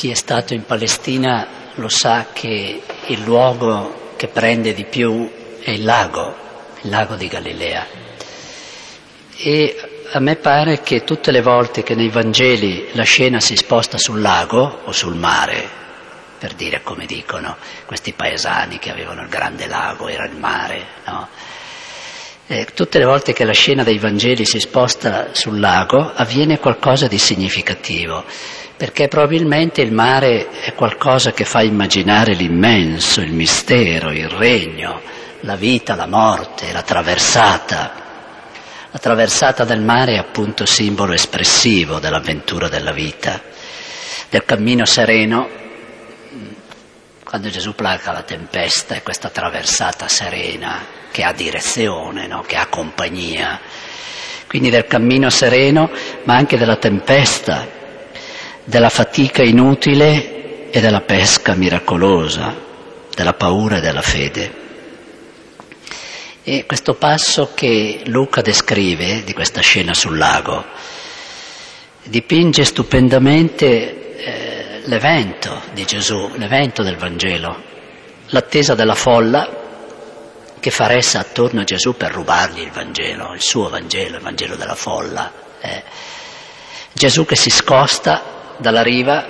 Chi è stato in Palestina lo sa che il luogo che prende di più è il lago di Galilea. E a me pare che tutte le volte che nei Vangeli la scena si sposta sul lago o sul mare, per dire come dicono questi paesani che avevano il grande lago, era il mare, no? Tutte le volte che la scena dei Vangeli si sposta sul lago avviene qualcosa di significativo, perché probabilmente il mare è qualcosa che fa immaginare l'immenso, il mistero, il regno, la vita, la morte, la traversata. La traversata del mare è appunto simbolo espressivo dell'avventura della vita, del cammino sereno. Quando Gesù placa la tempesta è questa traversata serena che ha direzione, no? Che ha compagnia. Quindi del cammino sereno, ma anche della tempesta, della fatica inutile e della pesca miracolosa, della paura e della fede. E questo passo che Luca descrive di questa scena sul lago dipinge stupendamente l'evento di Gesù, l'evento del Vangelo, l'attesa della folla che fa ressa attorno a Gesù per rubargli il Vangelo, il suo Vangelo, il Vangelo della folla. Gesù che si scosta dalla riva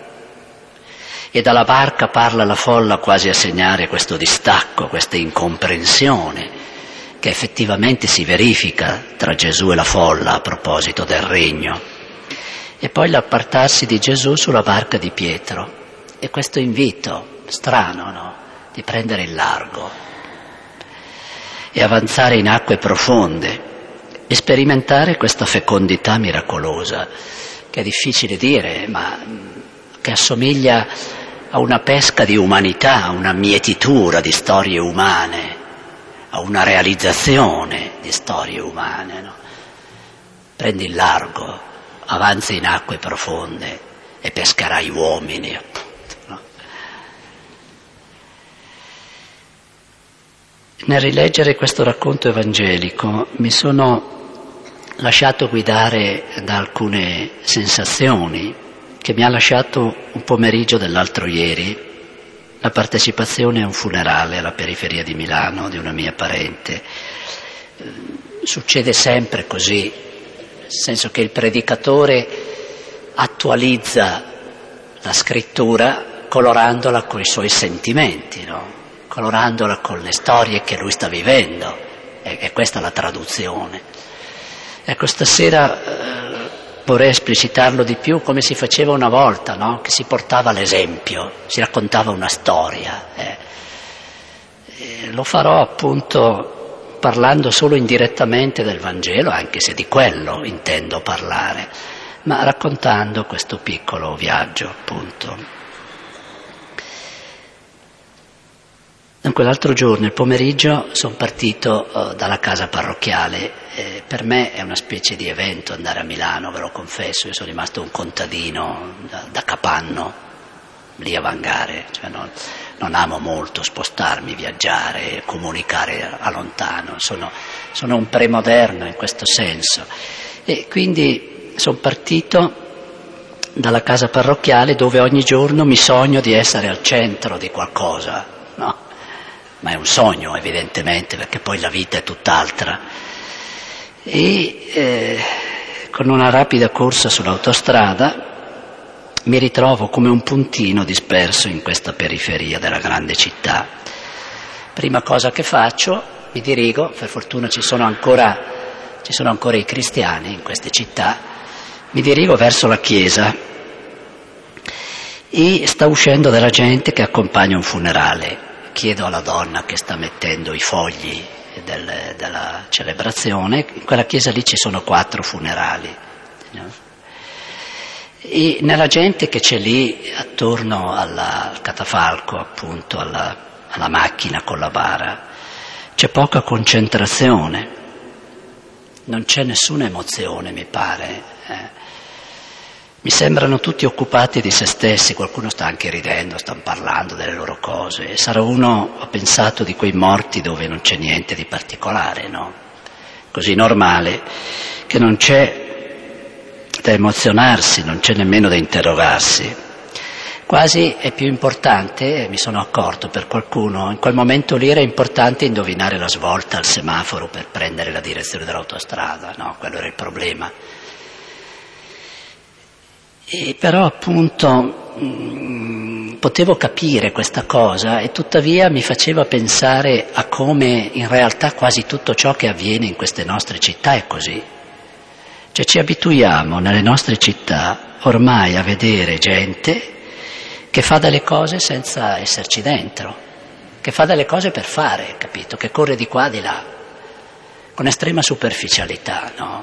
e dalla barca parla alla folla quasi a segnare questo distacco, questa incomprensione che effettivamente si verifica tra Gesù e la folla a proposito del regno. E poi l'appartarsi di Gesù sulla barca di Pietro e questo invito strano, no? Di prendere il largo e avanzare in acque profonde e sperimentare questa fecondità miracolosa che è difficile dire, ma che assomiglia a una pesca di umanità, a una mietitura di storie umane, a una realizzazione di storie umane, no? Prendi il largo, avanzi in acque profonde e pescherai uomini, appunto, no? Nel rileggere questo racconto evangelico mi sono lasciato guidare da alcune sensazioni che mi ha lasciato un pomeriggio dell'altro ieri, la partecipazione a un funerale alla periferia di Milano di una mia parente. Succede sempre così, nel senso che il predicatore attualizza la scrittura colorandola con i suoi sentimenti, no? Colorandola con le storie che lui sta vivendo, e questa è la traduzione. Ecco, stasera vorrei esplicitarlo di più come si faceva una volta, no? Che si portava l'esempio, si raccontava una storia. Lo farò appunto parlando solo indirettamente del Vangelo, anche se di quello intendo parlare, ma raccontando questo piccolo viaggio, appunto. Dunque l'altro giorno, il pomeriggio, sono partito dalla casa parrocchiale. Per me è una specie di evento andare a Milano, ve lo confesso. Io sono rimasto un contadino da capanno, lì a Vangare. Cioè non amo molto spostarmi, viaggiare, comunicare a lontano. Sono un premoderno in questo senso. E quindi sono partito dalla casa parrocchiale dove ogni giorno mi sogno di essere al centro di qualcosa, no? Ma è un sogno evidentemente, perché poi la vita è tutt'altra. E con una rapida corsa sull'autostrada mi ritrovo come un puntino disperso in questa periferia della grande città. Prima cosa che faccio, mi dirigo, per fortuna ci sono ancora i cristiani in queste città, mi dirigo verso la chiesa e sta uscendo della gente che accompagna un funerale. Chiedo alla donna che sta mettendo i fogli della celebrazione, in quella chiesa lì ci sono 4 funerali, no? E nella gente che c'è lì attorno al catafalco, appunto alla macchina con la bara, c'è poca concentrazione, non c'è nessuna emozione, mi pare. Mi sembrano tutti occupati di se stessi, qualcuno sta anche ridendo, stanno parlando delle loro cose. Sarà uno, ho pensato, di quei morti dove non c'è niente di particolare, no? Così normale, che non c'è da emozionarsi, non c'è nemmeno da interrogarsi. Quasi è più importante, mi sono accorto per qualcuno, in quel momento lì era importante indovinare la svolta al semaforo per prendere la direzione dell'autostrada, no, quello era il problema. E però appunto potevo capire questa cosa e tuttavia mi faceva pensare a come in realtà quasi tutto ciò che avviene in queste nostre città è così. Cioè ci abituiamo nelle nostre città ormai a vedere gente che fa delle cose senza esserci dentro, che fa delle cose per fare, capito? Che corre di qua di là, con estrema superficialità, no?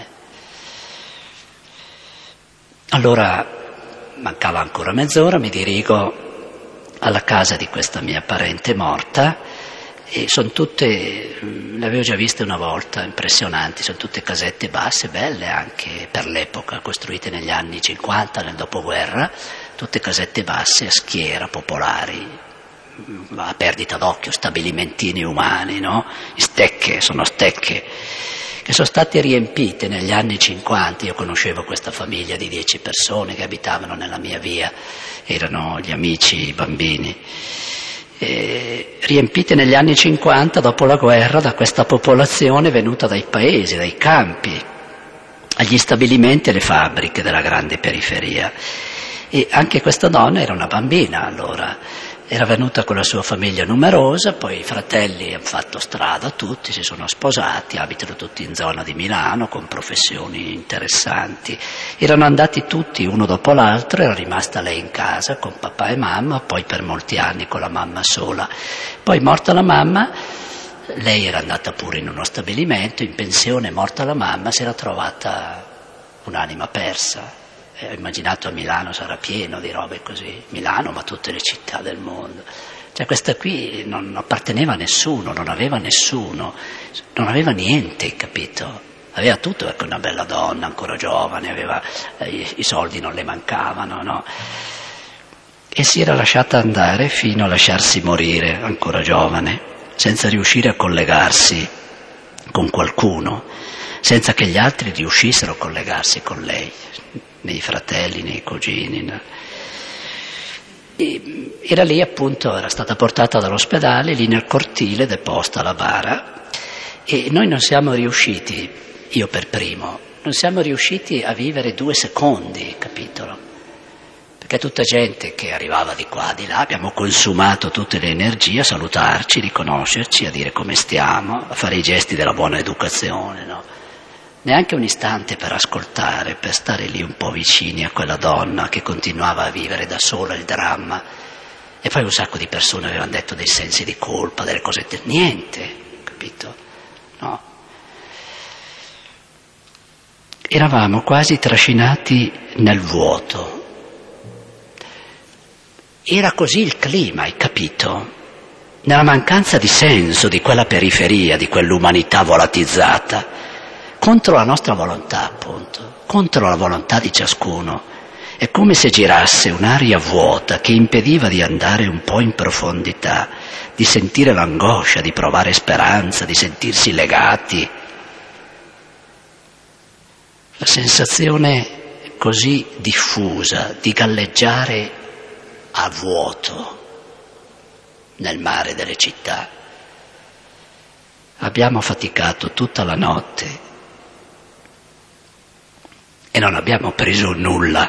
Allora, mancava ancora mezz'ora, mi dirigo alla casa di questa mia parente morta e sono tutte, le avevo già viste una volta, impressionanti, sono tutte casette basse, belle anche per l'epoca, costruite negli anni 50, nel dopoguerra, tutte casette basse a schiera, popolari, a perdita d'occhio, stabilimentini umani, no? Stecche, sono stecche che sono state riempite negli anni 50, io conoscevo questa famiglia di 10 persone che abitavano nella mia via, erano gli amici, i bambini, riempite negli anni 50 dopo la guerra da questa popolazione venuta dai paesi, dai campi, agli stabilimenti e alle fabbriche della grande periferia. E anche questa donna era una bambina allora, era venuta con la sua famiglia numerosa, poi i fratelli hanno fatto strada tutti, si sono sposati, abitano tutti in zona di Milano con professioni interessanti. Erano andati tutti uno dopo l'altro, era rimasta lei in casa con papà e mamma, poi per molti anni con la mamma sola. Poi morta la mamma, lei era andata pure in uno stabilimento, in pensione, morta la mamma, si era trovata un'anima persa. Ho immaginato a Milano sarà pieno di robe così, Milano ma tutte le città del mondo. Cioè questa qui non apparteneva a nessuno, non aveva nessuno, non aveva niente, capito? Aveva tutto, ecco, una bella donna, ancora giovane, aveva, i soldi non le mancavano, no? E si era lasciata andare fino a lasciarsi morire, ancora giovane, senza riuscire a collegarsi con qualcuno, senza che gli altri riuscissero a collegarsi con lei, nei fratelli, nei cugini. E era lì appunto, era stata portata dall'ospedale, lì nel cortile, deposta alla bara, e noi non siamo riusciti, io per primo, non siamo riusciti a vivere 2 secondi, capito? Perché tutta gente che arrivava di qua, di là, abbiamo consumato tutte le energie a salutarci, riconoscerci, a dire come stiamo, a fare i gesti della buona educazione, no? Neanche un istante per ascoltare, per stare lì un po' vicini a quella donna che continuava a vivere da sola il dramma. E poi un sacco di persone avevano detto dei sensi di colpa, delle cose, niente, capito? No. Eravamo quasi trascinati nel vuoto. Era così il clima, hai capito? Nella mancanza di senso di quella periferia, di quell'umanità volatizzata, contro la nostra volontà, appunto, contro la volontà di ciascuno. È come se girasse un'aria vuota che impediva di andare un po' in profondità, di sentire l'angoscia, di provare speranza, di sentirsi legati. La sensazione così diffusa di galleggiare a vuoto nel mare delle città. Abbiamo faticato tutta la notte e non abbiamo preso nulla.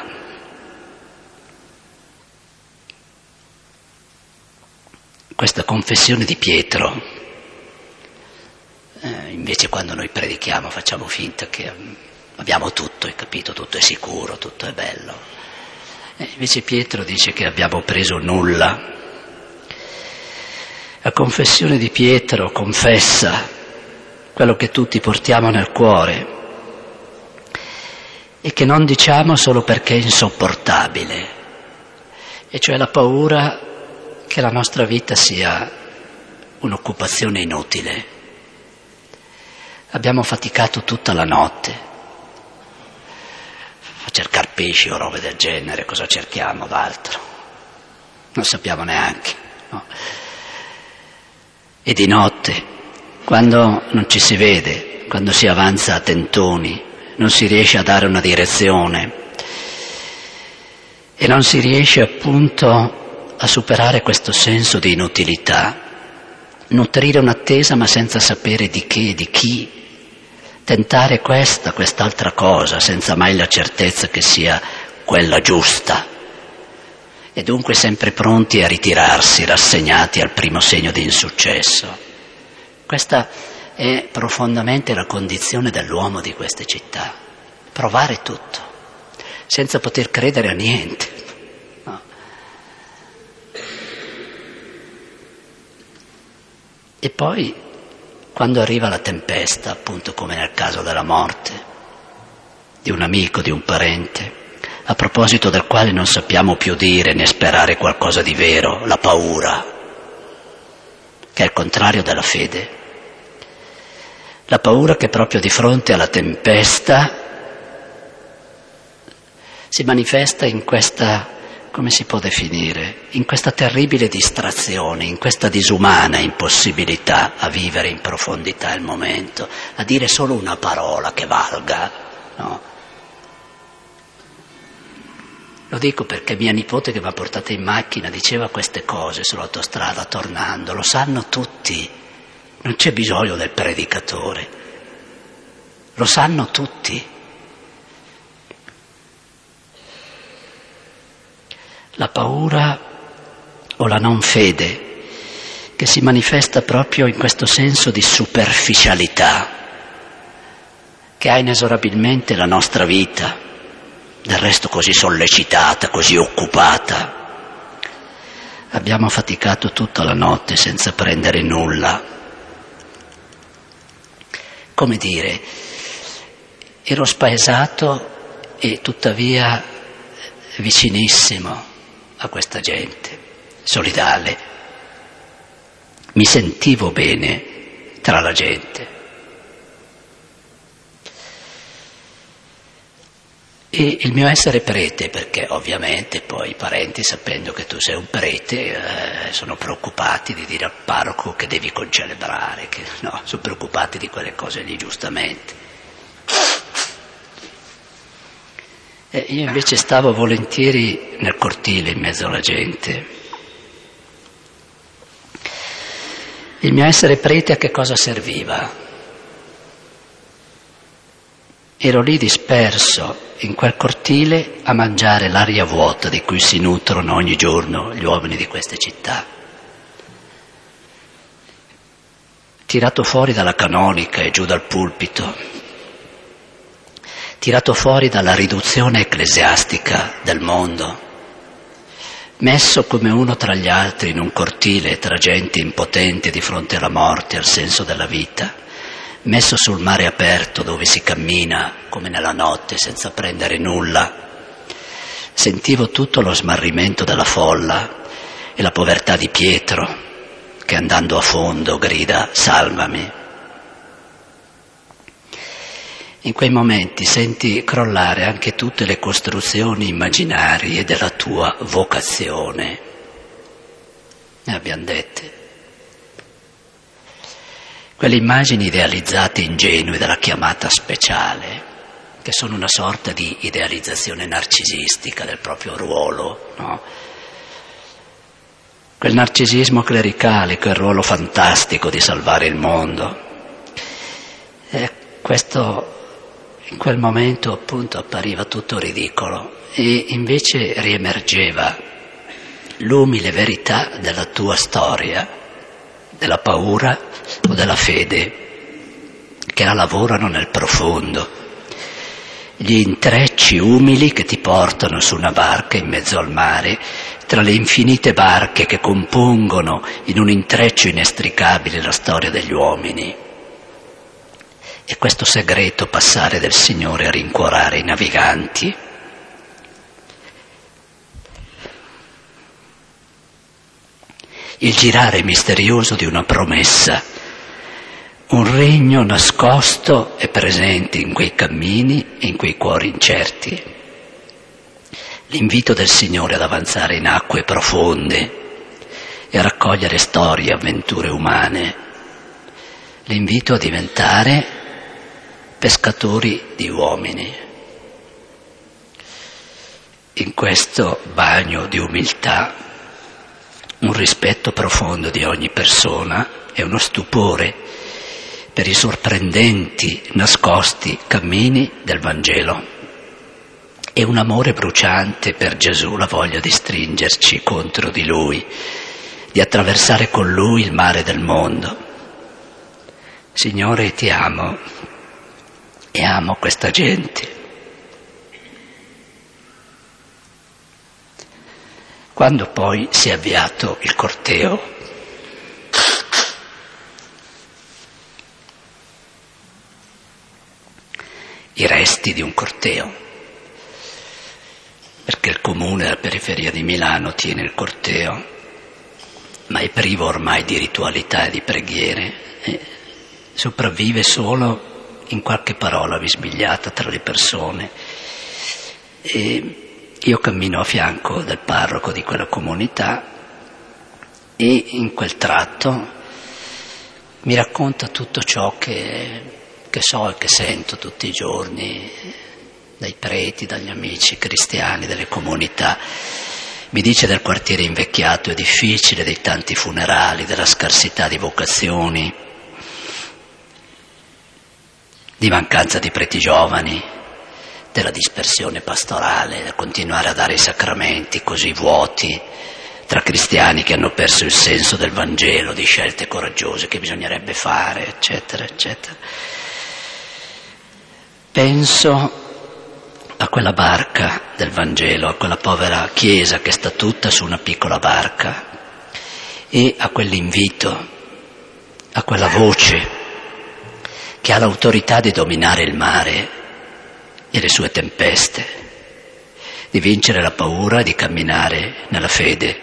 Questa confessione di Pietro, invece quando noi predichiamo facciamo finta che abbiamo tutto, hai capito? Tutto è sicuro, tutto è bello. Invece Pietro dice che abbiamo preso nulla. La confessione di Pietro confessa quello che tutti portiamo nel cuore e che non diciamo solo perché è insopportabile, e cioè la paura che la nostra vita sia un'occupazione inutile. Abbiamo faticato tutta la notte a cercare pesci o robe del genere, cosa cerchiamo d'altro? Non sappiamo neanche, no? E di notte, quando non ci si vede, quando si avanza a tentoni, non si riesce a dare una direzione, E non si riesce appunto a superare questo senso di inutilità, nutrire un'attesa ma senza sapere di che, di chi, tentare quest'altra cosa senza mai la certezza che sia quella giusta, e dunque sempre pronti a ritirarsi, rassegnati al primo segno di insuccesso. Questa è profondamente la condizione dell'uomo di queste città, provare tutto, senza poter credere a niente. No. E poi, quando arriva la tempesta, appunto come nel caso della morte, di un amico, di un parente, a proposito del quale non sappiamo più dire né sperare qualcosa di vero, la paura, che è il contrario della fede. La paura che proprio di fronte alla tempesta si manifesta in questa, come si può definire, in questa terribile distrazione, in questa disumana impossibilità a vivere in profondità il momento, a dire solo una parola che valga, no? Lo dico perché mia nipote, che mi ha portato in macchina, diceva queste cose sull'autostrada tornando, lo sanno tutti, non c'è bisogno del predicatore, lo sanno tutti. La paura o la non fede che si manifesta proprio in questo senso di superficialità che ha inesorabilmente la nostra vita, del resto così sollecitata, così occupata. Abbiamo faticato tutta la notte senza prendere nulla. Come dire, ero spaesato e tuttavia vicinissimo a questa gente, solidale. Mi sentivo bene tra la gente. E il mio essere prete, perché ovviamente poi i parenti, sapendo che tu sei un prete, sono preoccupati di dire al parroco che devi concelebrare, che no, sono preoccupati di quelle cose lì, giustamente. E io invece stavo volentieri nel cortile in mezzo alla gente. Il mio essere prete a che cosa serviva? Ero lì disperso in quel cortile a mangiare l'aria vuota di cui si nutrono ogni giorno gli uomini di queste città. Tirato fuori dalla canonica e giù dal pulpito, tirato fuori dalla riduzione ecclesiastica del mondo, messo come uno tra gli altri in un cortile tra gente impotente di fronte alla morte e al senso della vita, messo sul mare aperto dove si cammina come nella notte senza prendere nulla, sentivo tutto lo smarrimento della folla e la povertà di Pietro che andando a fondo grida salvami. In quei momenti senti crollare anche tutte le costruzioni immaginarie della tua vocazione, ne abbiamo dette. Quelle immagini idealizzate ingenue della chiamata speciale, che sono una sorta di idealizzazione narcisistica del proprio ruolo, no? Quel narcisismo clericale, quel ruolo fantastico di salvare il mondo. E questo in quel momento appunto appariva tutto ridicolo e invece riemergeva l'umile verità della tua storia, della paura o della fede, che la lavorano nel profondo. Gli intrecci umili che ti portano su una barca in mezzo al mare, tra le infinite barche che compongono in un intreccio inestricabile la storia degli uomini. E questo segreto passare del Signore a rincuorare i naviganti. Il girare misterioso di una promessa, un regno nascosto e presente in quei cammini e in quei cuori incerti. L'invito del Signore ad avanzare in acque profonde e a raccogliere storie e avventure umane. L'invito a diventare pescatori di uomini. in questo bagno di umiltà un rispetto profondo di ogni persona e uno stupore per i sorprendenti, nascosti cammini del Vangelo e un amore bruciante per Gesù, la voglia di stringerci contro di Lui, di attraversare con Lui il mare del mondo. Signore, ti amo e amo questa gente. Quando poi si è avviato il corteo, i resti di un corteo, perché il comune della periferia di Milano tiene il corteo, ma è privo ormai di ritualità e di preghiere, sopravvive solo in qualche parola bisbigliata tra le persone. E io cammino a fianco del parroco di quella comunità e in quel tratto mi racconta tutto ciò che so e che sento tutti i giorni dai preti, dagli amici cristiani, delle comunità. Mi dice del quartiere invecchiato e difficile, dei tanti funerali, della scarsità di vocazioni, di mancanza di preti giovani, della dispersione pastorale, del continuare a dare i sacramenti così vuoti tra cristiani che hanno perso il senso del Vangelo, di scelte coraggiose che bisognerebbe fare, eccetera, eccetera. Penso a quella barca del Vangelo, a quella povera chiesa che sta tutta su una piccola barca e a quell'invito, a quella voce che ha l'autorità di dominare il mare e le sue tempeste, di vincere la paura e di camminare nella fede.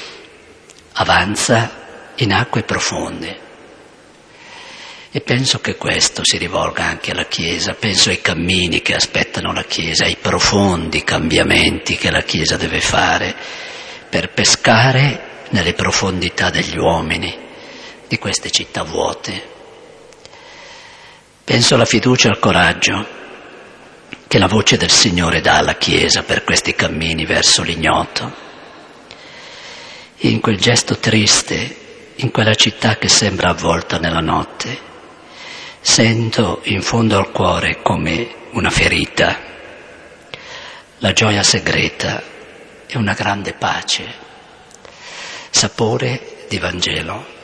Avanza in acque profonde. E penso che questo si rivolga anche alla Chiesa, penso ai cammini che aspettano la Chiesa, ai profondi cambiamenti che la Chiesa deve fare per pescare nelle profondità degli uomini, di queste città vuote. Penso alla fiducia e al coraggio che la voce del Signore dà alla Chiesa per questi cammini verso l'ignoto. E in quel gesto triste, in quella città che sembra avvolta nella notte, sento in fondo al cuore come una ferita, la gioia segreta e una grande pace, sapore di Vangelo.